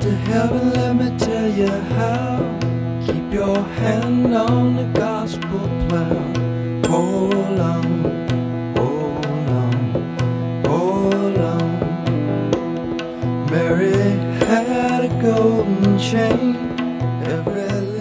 to heaven, let me tell you how. Keep your hand on the gospel plow. Hold on, hold on, hold on. Mary had a golden chain. Every